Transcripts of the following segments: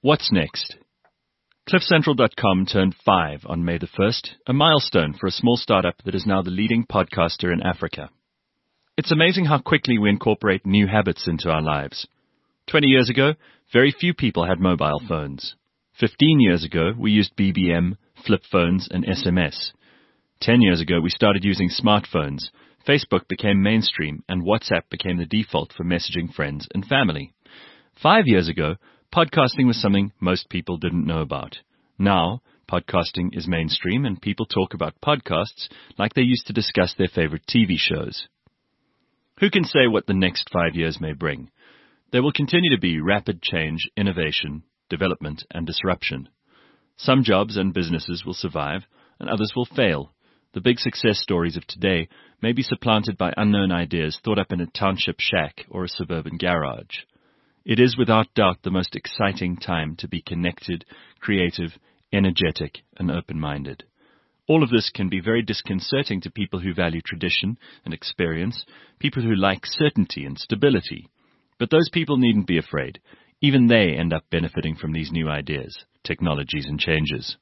What's next? CliffCentral.com turned 5 on May the 1st, a milestone for a small startup that is now the leading podcaster in Africa. It's amazing how quickly we incorporate new habits into our lives. 20 years ago, very few people had mobile phones. 15 years ago, we used BBM, flip phones, and SMS. 10 years ago, we started using smartphones. Facebook became mainstream, and WhatsApp became the default for messaging friends and family. 5 years ago, podcasting was something most people didn't know about. Now, podcasting is mainstream and people talk about podcasts like they used to discuss their favorite TV shows. Who can say what the next 5 years may bring? There will continue to be rapid change, innovation, development, and disruption. Some jobs and businesses will survive, and others will fail. The big success stories of today may be supplanted by unknown ideas thought up in a township shack or a suburban garage. It is without doubt the most exciting time to be connected, creative, energetic, and open-minded. All of this can be very disconcerting to people who value tradition and experience, people who like certainty and stability. But those people needn't be afraid. Even they end up benefiting from these new ideas, technologies, and changes.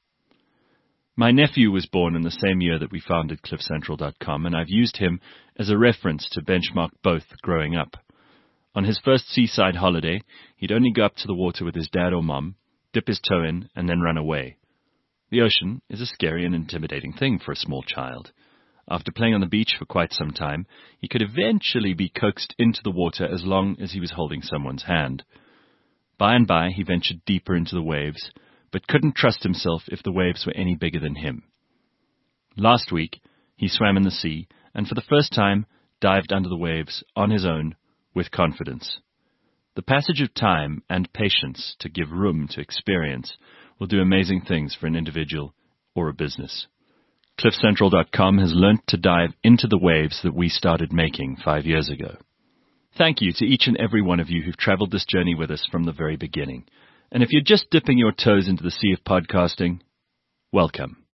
My nephew was born in the same year that we founded CliffCentral.com, and I've used him as a reference to benchmark both growing up. On his first seaside holiday, he'd only go up to the water with his dad or mom, dip his toe in, and then run away. The ocean is a scary and intimidating thing for a small child. After playing on the beach for quite some time, he could eventually be coaxed into the water as long as he was holding someone's hand. By and by, he ventured deeper into the waves, but couldn't trust himself if the waves were any bigger than him. Last week, he swam in the sea, and for the first time, dived under the waves on his own, with confidence. The passage of time and patience to give room to experience will do amazing things for an individual or a business. CliffCentral.com has learnt to dive into the waves that we started making 5 years ago. Thank you to each and every one of you who've traveled this journey with us from the very beginning. And if you're just dipping your toes into the sea of podcasting, welcome.